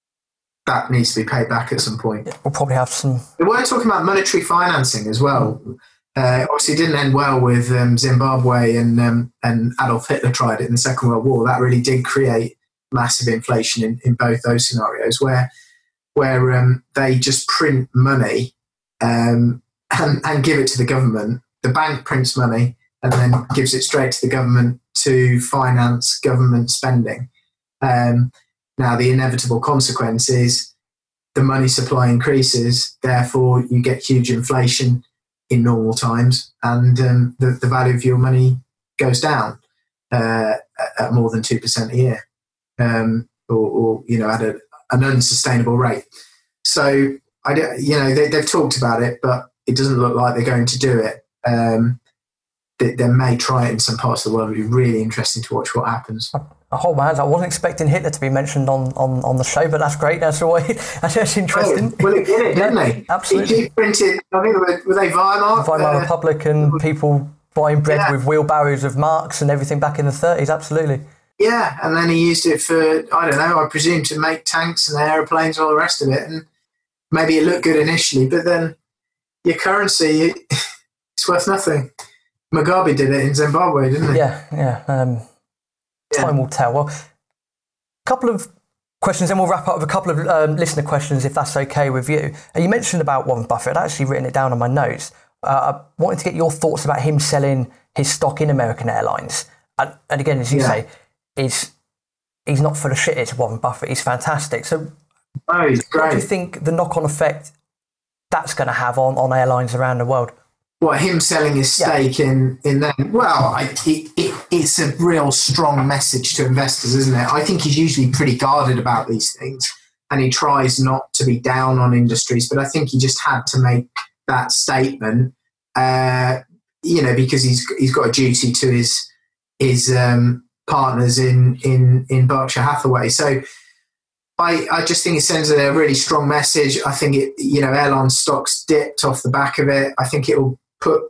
that needs to be paid back at some point. Yeah, we'll probably have some. We were talking about monetary financing as well. Uh, obviously, it didn't end well with um, Zimbabwe, and um, and Adolf Hitler tried it in the Second World War. That really did create massive inflation in, in both those scenarios, where where um, they just print money um, and, and give it to the government. The bank prints money and then gives it straight to the government to finance government spending. Um, now, the inevitable consequence is the money supply increases, therefore you get huge inflation in normal times, and um, the, the value of your money goes down uh, at more than two percent a year, um, or, or, you know, at a, an unsustainable rate. So, I don't, you know, they, they've talked about it, but it doesn't look like they're going to do it. Um, they, they may try it in some parts of the world. It'll be really interesting to watch what happens. A whole man, I wasn't expecting Hitler to be mentioned on, on, on the show, but that's great. That's always that's, that's interesting. Oh, well, it did it, didn't yeah, they? Absolutely. He printed, I think, were, were they Weimar? Weimar uh, Republic and people buying bread yeah. with wheelbarrows of marks and everything back in the thirties, absolutely. Yeah, and then he used it for, I don't know, I presume to make tanks and aeroplanes and all the rest of it. And maybe it looked good initially, but then your currency, it's worth nothing. Mugabe did it in Zimbabwe, didn't he? Yeah, yeah. Um, yeah. Time will tell. Well, a couple of questions, then we'll wrap up with a couple of um, listener questions, if that's okay with you. Uh, you mentioned about Warren Buffett. I'd actually written it down on my notes. Uh, I wanted to get your thoughts about him selling his stock in American Airlines. And, and again, as you yeah. say, is he's not full of shit, it's Warren Buffett. He's fantastic. So oh, he's great. What do you think the knock-on effect that's going to have on, on airlines around the world? What, him selling his stake yeah. in, in them? Well, I, it, it, it's a real strong message to investors, isn't it? I think he's usually pretty guarded about these things, and he tries not to be down on industries, but I think he just had to make that statement, uh, you know, because he's he's got a duty to his his um, partners in, in, in Berkshire Hathaway. So I, I just think it sends a really strong message. I think it, you know, airline stocks dipped off the back of it. I think it will put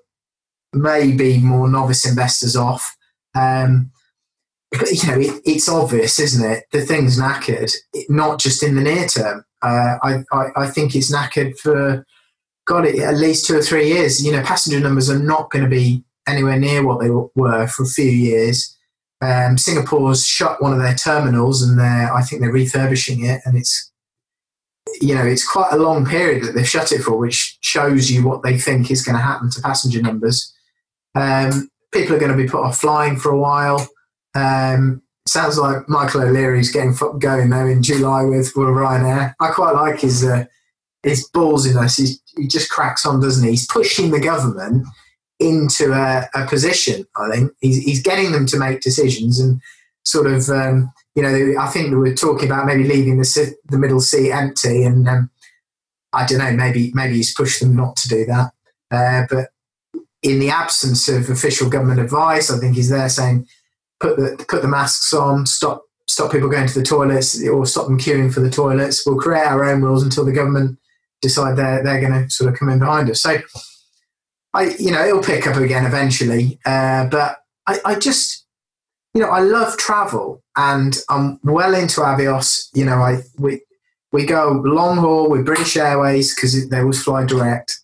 maybe more novice investors off. Um, but, you know, it, it's obvious, isn't it? The thing's knackered, it, not just in the near term. Uh, I, I, I think it's knackered for, God, it, at least two or three years. You know, passenger numbers are not going to be anywhere near what they were for a few years. Um, Singapore's shut one of their terminals, and they're, I think they're refurbishing it, and it's, you know, it's quite a long period that they've shut it for, which shows you what they think is going to happen to passenger numbers. Um, people are going to be put off flying for a while. Um, sounds like Michael O'Leary's getting going though in July with, with Ryanair. I quite like his uh, his ballsiness. He's, he just cracks on, doesn't he? He's pushing the government into a, a position. I think he's, he's getting them to make decisions and sort of, um, you know, I think we were talking about maybe leaving the the middle seat empty, and um, I don't know, maybe maybe he's pushed them not to do that. Uh, but in the absence of official government advice, I think he's there saying, put the put the masks on, stop stop people going to the toilets, or stop them queuing for the toilets. We'll create our own rules until the government decide they're they're going to sort of come in behind us. So, I you know it'll pick up again eventually. Uh, but I, I just you know I love travel, and I'm well into Avios. You know I we we go long haul with British Airways because they always fly direct.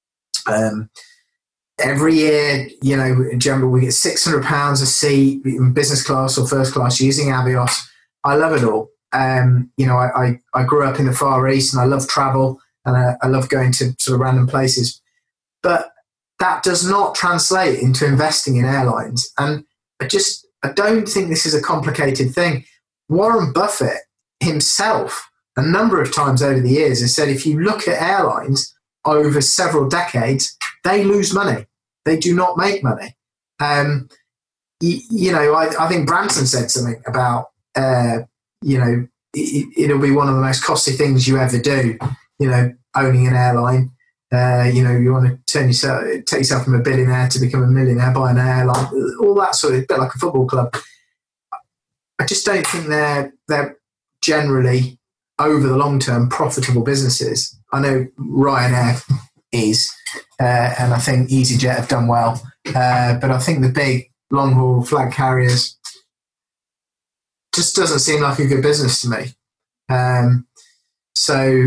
Um, Every year, you know, in general, we get six hundred pounds a seat in business class or first class using Avios. I love it all. Um, you know, I, I, I grew up in the Far East and I love travel, and I, I love going to sort of random places. But that does not translate into investing in airlines. And I just, I don't think this is a complicated thing. Warren Buffett himself, a number of times over the years, has said if you look at airlines over several decades, they lose money. They do not make money. Um, you, you know, I, I think Branson said something about, uh, you know, it, it'll be one of the most costly things you ever do, you know, owning an airline. Uh, you know, you want to turn yourself, take yourself from a billionaire to become a millionaire, buy an airline, all that sort of, a bit like a football club. I just don't think they're, they're generally, over the long term, profitable businesses. I know Ryanair is, uh, and I think EasyJet have done well. Uh, but I think the big long-haul flag carriers just doesn't seem like a good business to me. Um, so,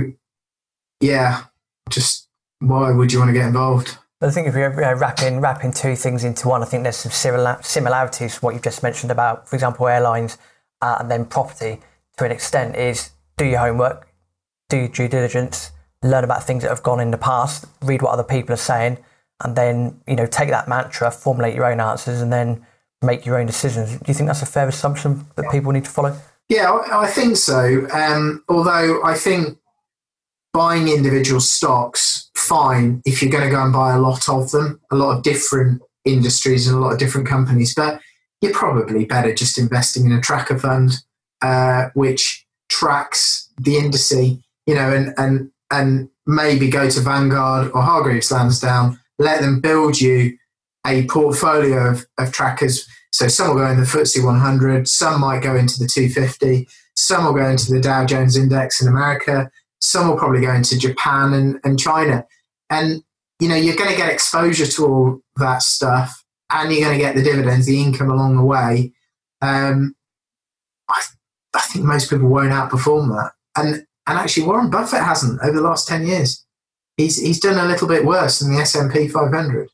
yeah, just why would you want to get involved? I think if you're you know, wrapping, wrapping two things into one, I think there's some simila- similarities to what you've just mentioned about, for example, airlines uh, and then property to an extent is do your homework, do your due diligence, learn about things that have gone in the past, read what other people are saying, and then, you know, take that mantra, formulate your own answers, and then make your own decisions. Do you think that's a fair assumption that people need to follow? Yeah, I, I think so. Um, although I think buying individual stocks, fine, if you're going to go and buy a lot of them, a lot of different industries and a lot of different companies, but you're probably better just investing in a tracker fund, uh, which tracks the indice, you know, and, and, and maybe go to Vanguard or Hargreaves Lansdown, let them build you a portfolio of, of trackers. So some will go in the F T S E one hundred, some might go into the two fifty, some will go into the Dow Jones Index in America, some will probably go into Japan and, and China. And, you know, you're going to get exposure to all that stuff, and you're going to get the dividends, the income along the way. Um, I, I think most people won't outperform that. And and actually, Warren Buffett hasn't over the last ten years. He's he's done a little bit worse than the S and P five hundred.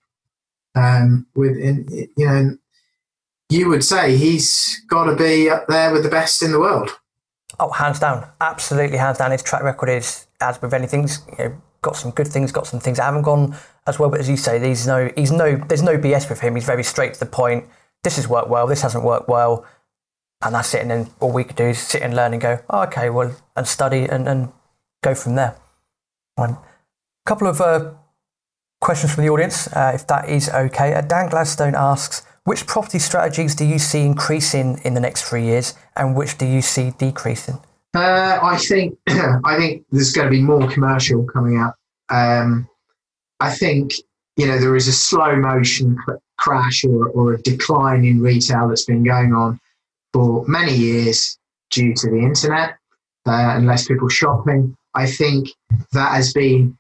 Um, with in, you know, you would say he's got to be up there with the best in the world. Oh, hands down, absolutely hands down. His track record is, as with anything, you know, got some good things, got some things that haven't gone as well. But as you say, there's no, he's no, there's no B S with him. He's very straight to the point. This has worked well. This hasn't worked well. And that's it. And then all we could do is sit and learn and go, oh, okay, well, and study and, and go from there. One. A couple of uh, questions from the audience, uh, if that is okay. Uh, Dan Gladstone asks, which property strategies do you see increasing in the next three years and which do you see decreasing? Uh, I think I think there's going to be more commercial coming out. Um, I think, you know, there is a slow motion cr- crash or, or a decline in retail that's been going on for many years due to the internet uh, and less people shopping. I think that has been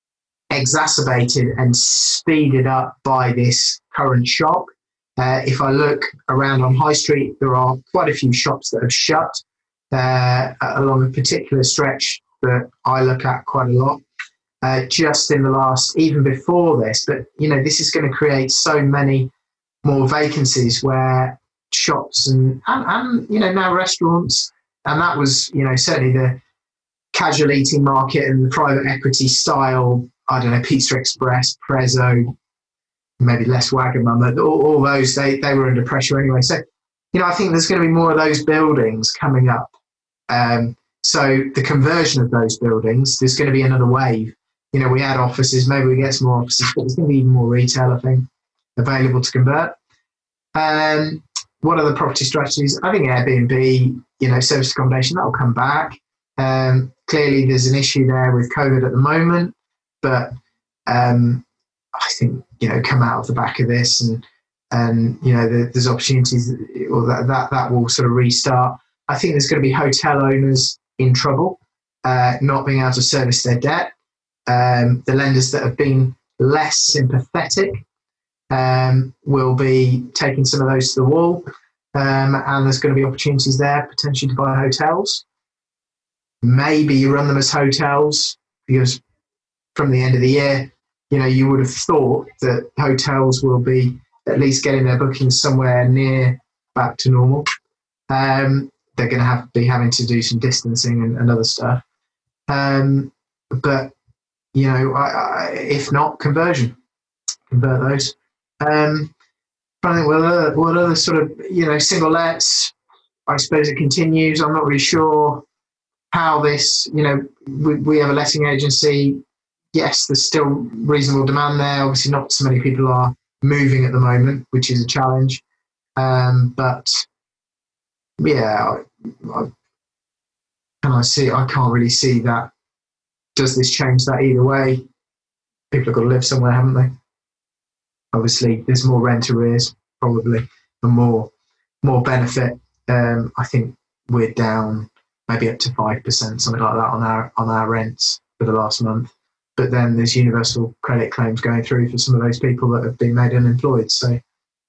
exacerbated and speeded up by this current shock. Uh, if I look around on High Street, there are quite a few shops that have shut uh, along a particular stretch that I look at quite a lot. Uh, just in the last, even before this, but you know, this is going to create so many more vacancies where shops and, and, and, you know, now restaurants, and that was, you know, certainly the casual eating market and the private equity style, I don't know, Pizza Express, Prezzo, maybe less Wagamama, all, all those, they, they were under pressure anyway. So, you know, I think there's going to be more of those buildings coming up. Um, so the conversion of those buildings, there's going to be another wave. You know, we had offices, maybe we get some more offices, but there's going to be even more retail, I think, available to convert. Um, what are the property strategies? I think Airbnb, you know, service accommodation, that'll come back. Um, clearly, there's an issue there with COVID at the moment, but um, I think, you know, come out of the back of this and, and you know, the, there's opportunities, or that, that, that will sort of restart. I think there's going to be hotel owners in trouble, uh, not being able to service their debt. Um, the lenders that have been less sympathetic um, will be taking some of those to the wall, um, and there's going to be opportunities there potentially to buy hotels. Maybe you run them as hotels, because from the end of the year, you know, you would have thought that hotels will be at least getting their bookings somewhere near back to normal. Um, they're going to have be having to do some distancing and, and other stuff. Um, but You know, I, I, if not, conversion, convert those. Um, I think what other, what other sort of, you know, single lets, I suppose it continues. I'm not really sure how this, you know, we, we have a letting agency. Yes, there's still reasonable demand there. Obviously not so many people are moving at the moment, which is a challenge. Um, but yeah, I, I, can I see, I can't really see that. Does this change that either way? People have got to live somewhere, haven't they? Obviously, there's more rent arrears, probably, and more more benefit. Um, I think we're down maybe up to five percent, something like that, on our on our rents for the last month. But then there's universal credit claims going through for some of those people that have been made unemployed. So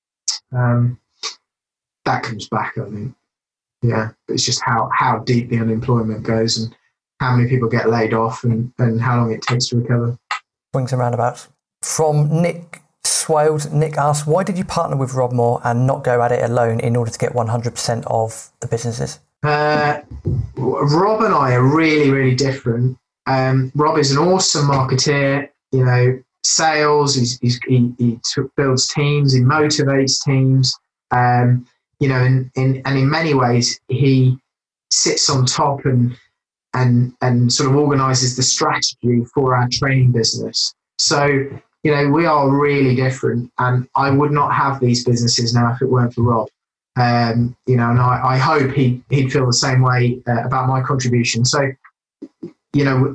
um, that comes back, I think. Yeah, but it's just how, how deep the unemployment goes and how many people get laid off and, and how long it takes to recover. Swings and roundabouts. From Nick Swales, Nick asks, why did you partner with Rob Moore and not go at it alone in order to get one hundred percent of the businesses? Uh, Rob and I are really, really different. Um, Rob is an awesome marketeer, you know, sales, he's, he's, he, he builds teams, he motivates teams, um, you know, in, in, and in many ways he sits on top and and and sort of organises the strategy for our training business. So, you know, we are really different, and I would not have these businesses now if it weren't for Rob. Um, you know, and I, I hope he, he'd feel the same way uh, about my contribution. So, you know,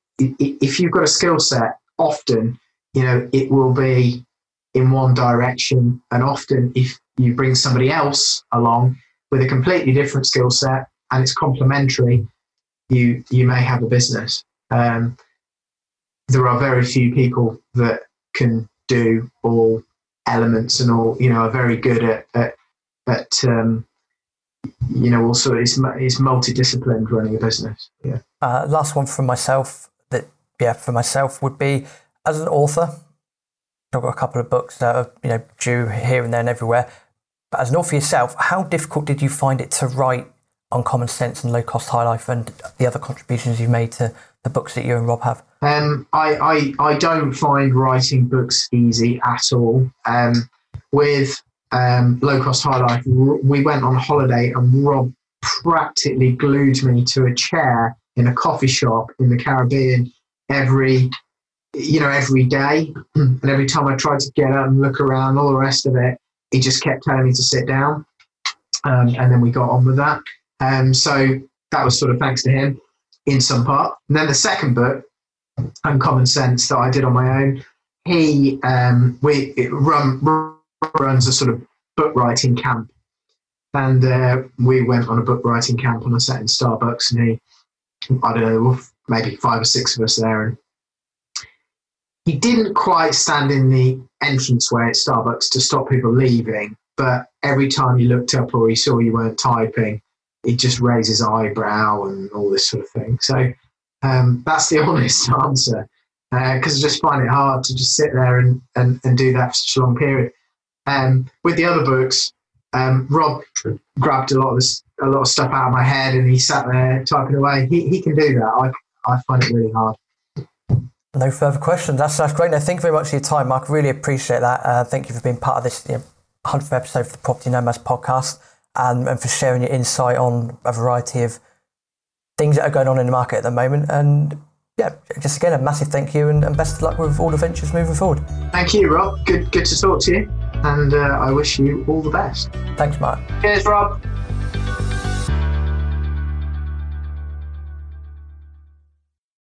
if you've got a skill set, often, you know, it will be in one direction, and often if you bring somebody else along with a completely different skill set and it's complementary, you you may have a business. Um, there are very few people that can do all elements and all, you know, are very good at, at, at um, you know, also it's, it's multidisciplined running a business. Yeah. Uh, last one from myself that, yeah, for myself would be, as an author, I've got a couple of books that are, you know, due here and there and everywhere. But as an author yourself, how difficult did you find it to write on Common Sense and Low Cost High Life and the other contributions you've made to the books that you and Rob have? Um, I, I, I don't find writing books easy at all. Um, with um, Low Cost High Life, we went on holiday and Rob practically glued me to a chair in a coffee shop in the Caribbean every, you know, every day. And every time I tried to get up and look around, all the rest of it, he just kept telling me to sit down. Um, and then we got on with that. Um, so that was sort of thanks to him in some part. And then the second book, Uncommon Sense, that I did on my own, he um, we it run, runs a sort of book writing camp. And uh, we went on a book writing camp on a set in Starbucks, and he, I don't know, maybe five or six of us there. And he didn't quite stand in the entranceway at Starbucks to stop people leaving, but every time you looked up or he saw you weren't typing, he'd just raise his eyebrow and all this sort of thing. So um, that's the honest answer, because uh, I just find it hard to just sit there and, and, and do that for such a long period. Um, with the other books, um, Rob grabbed a lot of this, a lot of stuff out of my head, and he sat there typing away. He he can do that. I I find it really hard. No further questions. That's that's great. No, thank you very much for your time, Mark. Really appreciate that. Uh, thank you for being part of this you know, hundredth episode of the Property Nomads podcast, and, and for sharing your insight on a variety of things that are going on in the market at the moment. And yeah, just again, a massive thank you, and, and best of luck with all the ventures moving forward. Thank you, Rob. Good good to talk to you, and uh, I wish you all the best. Thanks, Mark. Cheers, Rob.